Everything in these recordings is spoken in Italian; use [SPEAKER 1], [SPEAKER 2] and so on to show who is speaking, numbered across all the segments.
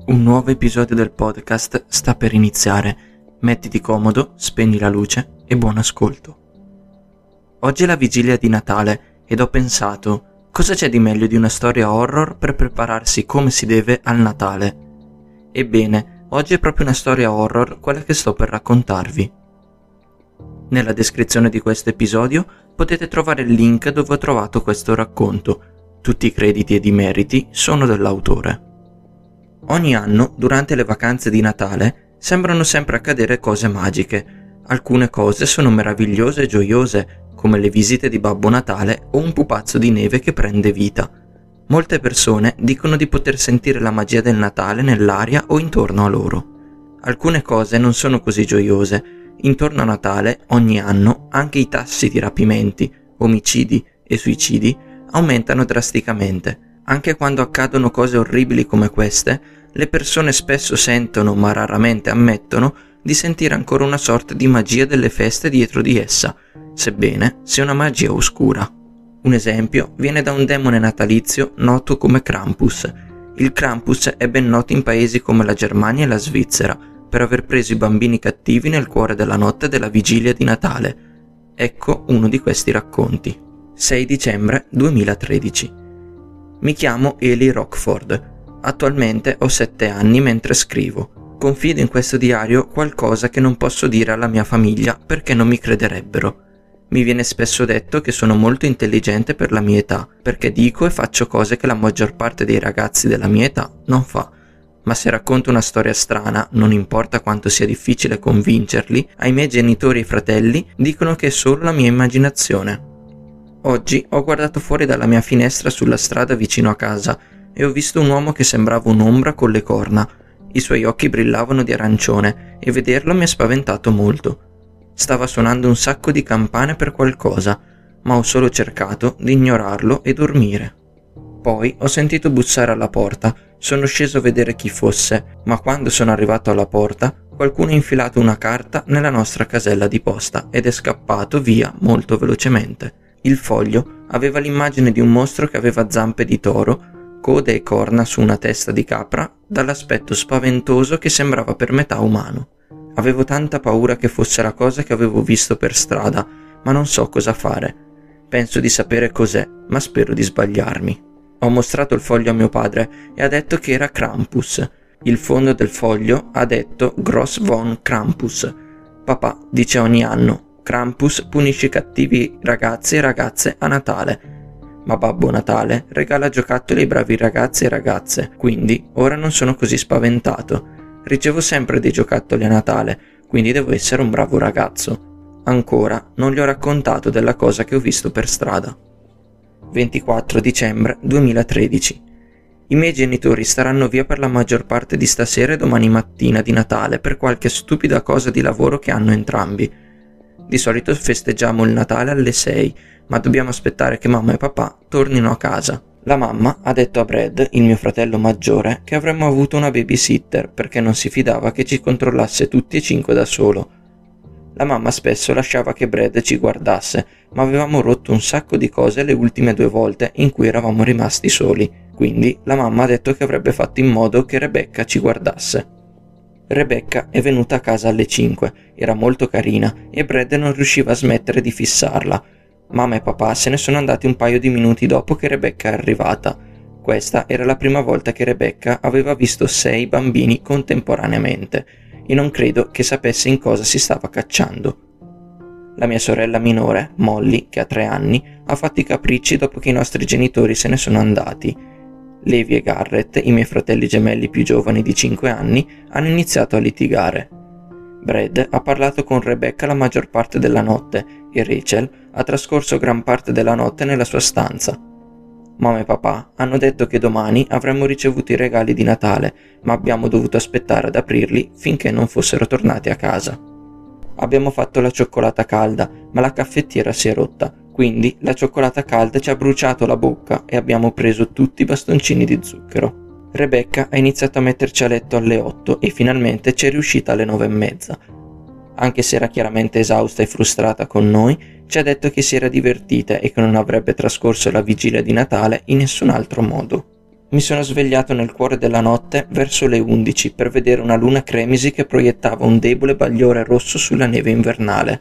[SPEAKER 1] Un nuovo episodio del podcast sta per iniziare. Mettiti comodo, spegni la luce e buon ascolto. Oggi è la vigilia di Natale ed ho pensato, cosa c'è di meglio di una storia horror per prepararsi come si deve al Natale? Ebbene, oggi è proprio una storia horror quella che sto per raccontarvi. Nella descrizione di questo episodio potete trovare il link dove ho trovato questo racconto. Tutti i crediti ed i meriti sono dell'autore. Ogni anno, durante le vacanze di Natale, sembrano sempre accadere cose magiche. Alcune cose sono meravigliose e gioiose, come le visite di Babbo Natale o un pupazzo di neve che prende vita. Molte persone dicono di poter sentire la magia del Natale nell'aria o intorno a loro. Alcune cose non sono così gioiose. Intorno a Natale, ogni anno, anche i tassi di rapimenti, omicidi e suicidi aumentano drasticamente. Anche quando accadono cose orribili come queste, le persone spesso sentono, ma raramente ammettono, di sentire ancora una sorta di magia delle feste dietro di essa, sebbene sia una magia oscura. Un esempio viene da un demone natalizio noto come Krampus. Il Krampus è ben noto in paesi come la Germania e la Svizzera, per aver preso i bambini cattivi nel cuore della notte della vigilia di Natale. Ecco uno di questi racconti. 6 dicembre 2013. Mi chiamo Eli Rockford. Attualmente ho 7 anni mentre scrivo. Confido in questo diario qualcosa che non posso dire alla mia famiglia perché non mi crederebbero. Mi viene spesso detto che sono molto intelligente per la mia età, perché dico e faccio cose che la maggior parte dei ragazzi della mia età non fa. Ma se racconto una storia strana, non importa quanto sia difficile convincerli, ai miei genitori e fratelli dicono che è solo la mia immaginazione. Oggi ho guardato fuori dalla mia finestra sulla strada vicino a casa e ho visto un uomo che sembrava un'ombra con le corna. I suoi occhi brillavano di arancione e vederlo mi ha spaventato molto. Stava suonando un sacco di campane per qualcosa, ma ho solo cercato di ignorarlo e dormire. Poi ho sentito bussare alla porta, sono sceso a vedere chi fosse, ma quando sono arrivato alla porta qualcuno ha infilato una carta nella nostra casella di posta ed è scappato via molto velocemente. Il foglio aveva l'immagine di un mostro che aveva zampe di toro, coda e corna su una testa di capra, dall'aspetto spaventoso che sembrava per metà umano. Avevo tanta paura che fosse la cosa che avevo visto per strada, ma non so cosa fare. Penso di sapere cos'è, ma spero di sbagliarmi. Ho mostrato il foglio a mio padre e ha detto che era Krampus. Il fondo del foglio ha detto Gross von Krampus. Papà dice ogni anno: Krampus punisce i cattivi ragazzi e ragazze a Natale, ma Babbo Natale regala giocattoli ai bravi ragazzi e ragazze, quindi ora non sono così spaventato. Ricevo sempre dei giocattoli a Natale, quindi devo essere un bravo ragazzo. Ancora non gli ho raccontato della cosa che ho visto per strada. 24 dicembre 2013. I miei genitori staranno via per la maggior parte di stasera e domani mattina di Natale per qualche stupida cosa di lavoro che hanno entrambi. Di solito festeggiamo il Natale alle 6, ma dobbiamo aspettare che mamma e papà tornino a casa. La mamma ha detto a Brad, il mio fratello maggiore, che avremmo avuto una babysitter perché non si fidava che ci controllasse tutti e 5 da solo. La mamma spesso lasciava che Brad ci guardasse, ma avevamo rotto un sacco di cose le ultime 2 volte in cui eravamo rimasti soli, quindi la mamma ha detto che avrebbe fatto in modo che Rebecca ci guardasse. Rebecca è venuta a casa alle 5, era molto carina e Brad non riusciva a smettere di fissarla. Mamma e papà se ne sono andati un paio di minuti dopo che Rebecca è arrivata. Questa era la prima volta che Rebecca aveva visto 6 bambini contemporaneamente e non credo che sapesse in cosa si stava cacciando. La mia sorella minore, Molly, che ha 3 anni, ha fatto i capricci dopo che i nostri genitori se ne sono andati. Levi e Garrett, i miei fratelli gemelli più giovani di 5 anni, hanno iniziato a litigare. Brad ha parlato con Rebecca la maggior parte della notte e Rachel ha trascorso gran parte della notte nella sua stanza. Mamma e papà hanno detto che domani avremmo ricevuto i regali di Natale, ma abbiamo dovuto aspettare ad aprirli finché non fossero tornati a casa. Abbiamo fatto la cioccolata calda, ma la caffettiera si è rotta, quindi la cioccolata calda ci ha bruciato la bocca e abbiamo preso tutti i bastoncini di zucchero. Rebecca ha iniziato a metterci a letto alle 8 e finalmente ci è riuscita alle 9:30. Anche se era chiaramente esausta e frustrata con noi, ci ha detto che si era divertita e che non avrebbe trascorso la vigilia di Natale in nessun altro modo. Mi sono svegliato nel cuore della notte verso le 11 per vedere una luna cremisi che proiettava un debole bagliore rosso sulla neve invernale.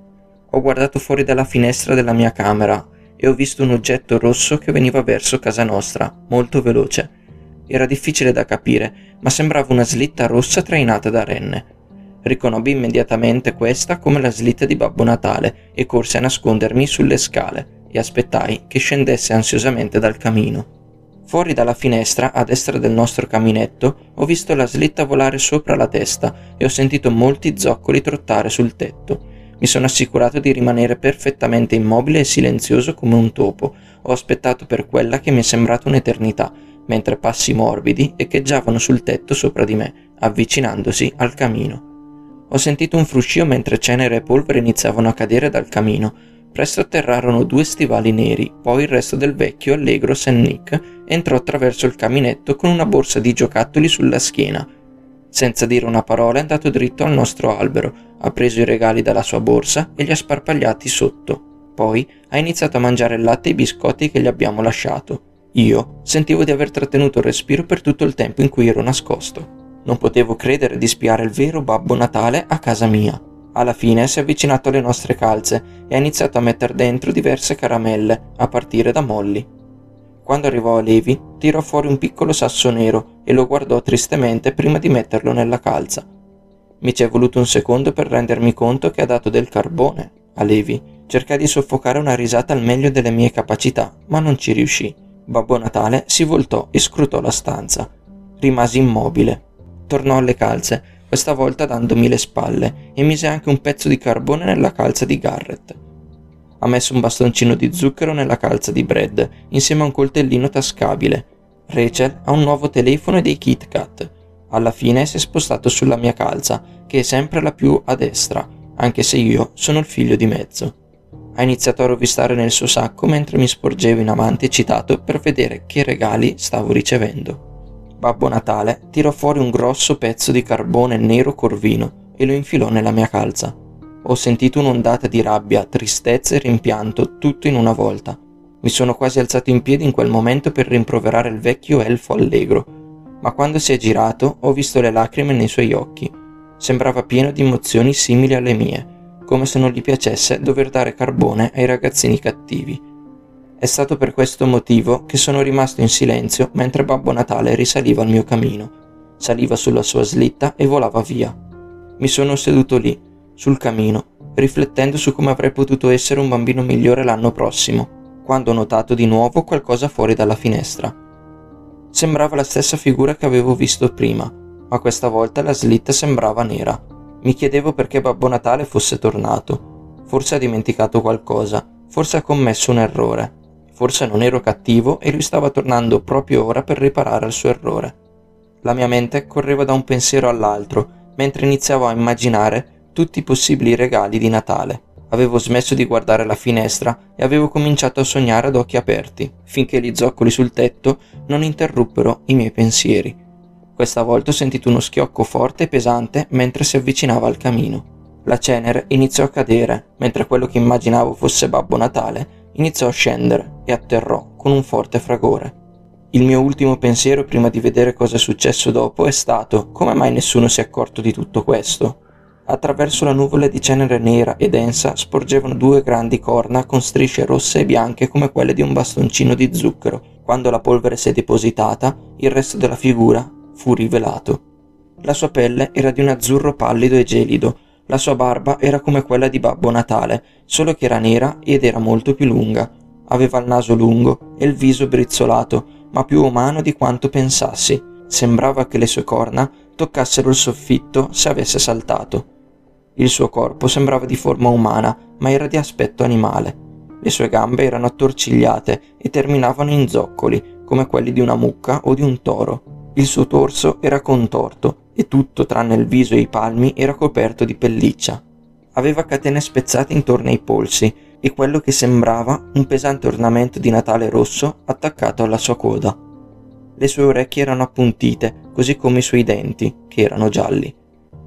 [SPEAKER 1] Ho guardato fuori dalla finestra della mia camera e ho visto un oggetto rosso che veniva verso casa nostra, molto veloce. Era difficile da capire, ma sembrava una slitta rossa trainata da renne. Riconobbi immediatamente questa come la slitta di Babbo Natale e corsi a nascondermi sulle scale e aspettai che scendesse ansiosamente dal camino. Fuori dalla finestra, a destra del nostro caminetto, ho visto la slitta volare sopra la testa e ho sentito molti zoccoli trottare sul tetto. Mi sono assicurato di rimanere perfettamente immobile e silenzioso come un topo. Ho aspettato per quella che mi è sembrata un'eternità, mentre passi morbidi echeggiavano sul tetto sopra di me, avvicinandosi al camino. Ho sentito un fruscio mentre cenere e polvere iniziavano a cadere dal camino. Presto atterrarono 2 stivali neri, poi il resto del vecchio allegro St. Nick entrò attraverso il caminetto con una borsa di giocattoli sulla schiena. Senza dire una parola è andato dritto al nostro albero, ha preso i regali dalla sua borsa e li ha sparpagliati sotto. Poi ha iniziato a mangiare il latte e i biscotti che gli abbiamo lasciato. Io sentivo di aver trattenuto il respiro per tutto il tempo in cui ero nascosto. Non potevo credere di spiare il vero Babbo Natale a casa mia. Alla fine si è avvicinato alle nostre calze e ha iniziato a mettere dentro diverse caramelle, a partire da Molly. Quando arrivò a Levi, tirò fuori un piccolo sasso nero e lo guardò tristemente prima di metterlo nella calza. Mi ci è voluto un secondo per rendermi conto che ha dato del carbone a Levi. Cercai di soffocare una risata al meglio delle mie capacità, ma non ci riuscì. Babbo Natale si voltò e scrutò la stanza. Rimasi immobile. Tornò alle calze, questa volta dandomi le spalle, e mise anche un pezzo di carbone nella calza di Garrett. Ha messo un bastoncino di zucchero nella calza di Brad, insieme a un coltellino tascabile. Rachel ha un nuovo telefono e dei Kit Kat. Alla fine si è spostato sulla mia calza, che è sempre la più a destra, anche se io sono il figlio di mezzo. Ha iniziato a rovistare nel suo sacco mentre mi sporgevo in avanti eccitato per vedere che regali stavo ricevendo. Babbo Natale tirò fuori un grosso pezzo di carbone nero corvino e lo infilò nella mia calza. Ho sentito un'ondata di rabbia, tristezza e rimpianto, tutto in una volta. Mi sono quasi alzato in piedi in quel momento per rimproverare il vecchio elfo allegro, ma quando si è girato ho visto le lacrime nei suoi occhi. Sembrava pieno di emozioni simili alle mie, come se non gli piacesse dover dare carbone ai ragazzini cattivi. È stato per questo motivo che sono rimasto in silenzio mentre Babbo Natale risaliva il mio camino. Saliva sulla sua slitta e volava via. Mi sono seduto lì, sul camino, riflettendo su come avrei potuto essere un bambino migliore l'anno prossimo, quando ho notato di nuovo qualcosa fuori dalla finestra. Sembrava la stessa figura che avevo visto prima, ma questa volta la slitta sembrava nera. Mi chiedevo perché Babbo Natale fosse tornato. Forse ha dimenticato qualcosa, forse ha commesso un errore. Forse non ero cattivo e lui stava tornando proprio ora per riparare il suo errore. La mia mente correva da un pensiero all'altro, mentre iniziavo a immaginare tutti i possibili regali di Natale. Avevo smesso di guardare la finestra e avevo cominciato a sognare ad occhi aperti, finché gli zoccoli sul tetto non interruppero i miei pensieri. Questa volta ho sentito uno schiocco forte e pesante mentre si avvicinava al camino. La cenere iniziò a cadere, mentre quello che immaginavo fosse Babbo Natale iniziò a scendere e atterrò con un forte fragore. Il mio ultimo pensiero prima di vedere cosa è successo dopo è stato: come mai nessuno si è accorto di tutto questo? Attraverso la nuvola di cenere nera e densa sporgevano 2 grandi corna con strisce rosse e bianche come quelle di un bastoncino di zucchero. Quando la polvere si è depositata, il resto della figura fu rivelato. La sua pelle era di un azzurro pallido e gelido. La sua barba era come quella di Babbo Natale, solo che era nera ed era molto più lunga. Aveva il naso lungo e il viso brizzolato, ma più umano di quanto pensassi. Sembrava che le sue corna toccassero il soffitto se avesse saltato. Il suo corpo sembrava di forma umana, ma era di aspetto animale. Le sue gambe erano attorcigliate e terminavano in zoccoli, come quelli di una mucca o di un toro. Il suo torso era contorto e tutto tranne il viso e i palmi era coperto di pelliccia. Aveva catene spezzate intorno ai polsi e quello che sembrava un pesante ornamento di Natale rosso attaccato alla sua coda. Le sue orecchie erano appuntite, così come i suoi denti, che erano gialli.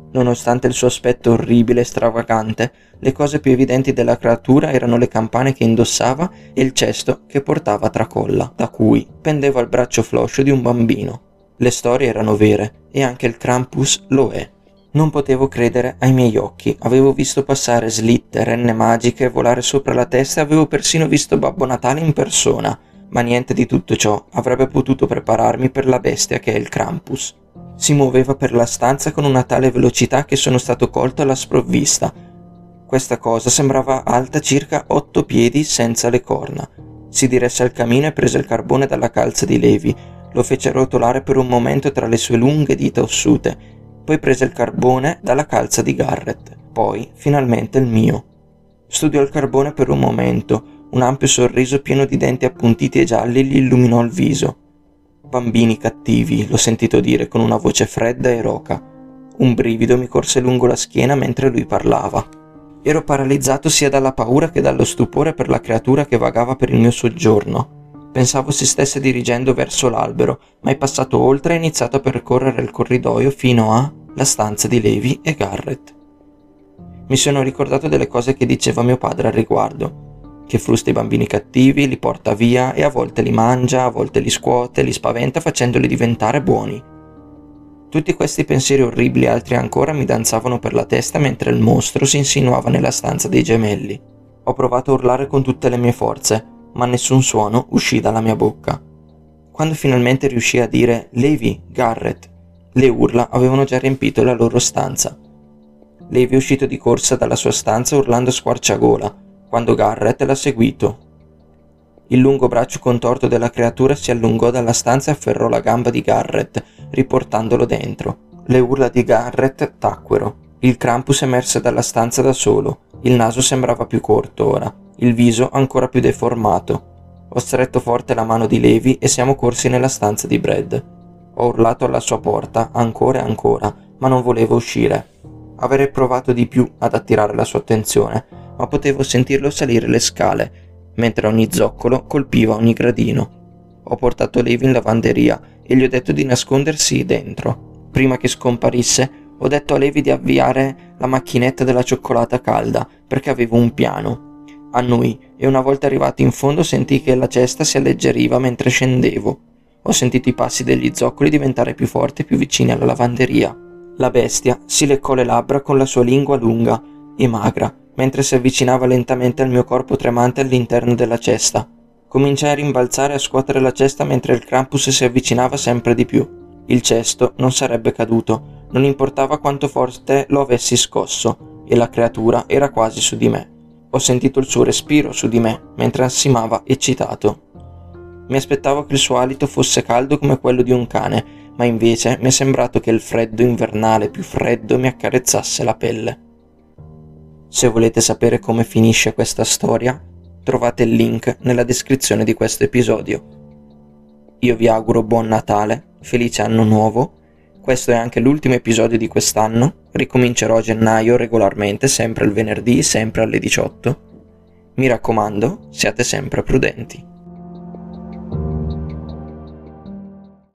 [SPEAKER 1] Nonostante il suo aspetto orribile e stravagante, le cose più evidenti della creatura erano le campane che indossava e il cesto che portava a tracolla, da cui pendeva il braccio floscio di un bambino. Le storie erano vere e anche il Krampus lo è. Non potevo credere ai miei occhi. Avevo visto passare slitte, renne magiche, volare sopra la testa e avevo persino visto Babbo Natale in persona. Ma niente di tutto ciò avrebbe potuto prepararmi per la bestia che è il Krampus. Si muoveva per la stanza con una tale velocità che sono stato colto alla sprovvista. Questa cosa sembrava alta circa 8 piedi senza le corna. Si diresse al camino e prese il carbone dalla calza di Levi. Lo fece rotolare per un momento tra le sue lunghe dita ossute. Poi prese il carbone dalla calza di Garrett. Poi, finalmente, il mio. Studiò il carbone per un momento. Un ampio sorriso pieno di denti appuntiti e gialli gli illuminò il viso. «Bambini cattivi», l'ho sentito dire con una voce fredda e roca. Un brivido mi corse lungo la schiena mentre lui parlava. Ero paralizzato sia dalla paura che dallo stupore per la creatura che vagava per il mio soggiorno. Pensavo si stesse dirigendo verso l'albero, ma è passato oltre e ha iniziato a percorrere il corridoio fino alla stanza di Levi e Garrett. Mi sono ricordato delle cose che diceva mio padre al riguardo. Che frusta i bambini cattivi, li porta via e a volte li mangia, a volte li scuote, li spaventa facendoli diventare buoni. Tutti questi pensieri orribili e altri ancora mi danzavano per la testa mentre il mostro si insinuava nella stanza dei gemelli. Ho provato a urlare con tutte le mie forze, ma nessun suono uscì dalla mia bocca. Quando finalmente riuscii a dire «Levi, Garrett», le urla avevano già riempito la loro stanza. Levi è uscito di corsa dalla sua stanza urlando a squarciagola, quando Garrett l'ha seguito. Il lungo braccio contorto della creatura si allungò dalla stanza e afferrò la gamba di Garrett, riportandolo dentro. Le urla di Garrett tacquero. Il Krampus emerse dalla stanza da solo. Il naso sembrava più corto ora, il viso ancora più deformato. Ho stretto forte la mano di Levi e siamo corsi nella stanza di Brad. Ho urlato alla sua porta ancora e ancora, ma non voleva uscire. Avrei provato di più ad attirare la sua attenzione, ma potevo sentirlo salire le scale, mentre ogni zoccolo colpiva ogni gradino. Ho portato Levi in lavanderia e gli ho detto di nascondersi dentro. Prima che scomparisse, ho detto a Levi di avviare la macchinetta della cioccolata calda, perché avevo un piano. Annui, e una volta arrivati in fondo sentii che la cesta si alleggeriva mentre scendevo. Ho sentito i passi degli zoccoli diventare più forti e più vicini alla lavanderia. La bestia si leccò le labbra con la sua lingua lunga e magra, mentre si avvicinava lentamente al mio corpo tremante all'interno della cesta. Cominciai a rimbalzare e a scuotere la cesta mentre il Krampus si avvicinava sempre di più. Il cesto non sarebbe caduto, non importava quanto forte lo avessi scosso, e la creatura era quasi su di me. Ho sentito il suo respiro su di me, mentre ansimava eccitato. Mi aspettavo che il suo alito fosse caldo come quello di un cane, ma invece mi è sembrato che il freddo invernale più freddo mi accarezzasse la pelle. Se volete sapere come finisce questa storia, trovate il link nella descrizione di questo episodio. Io vi auguro buon Natale, felice anno nuovo. Questo è anche l'ultimo episodio di quest'anno. Ricomincerò a gennaio regolarmente, sempre il venerdì, sempre alle 18. Mi raccomando, siate sempre prudenti.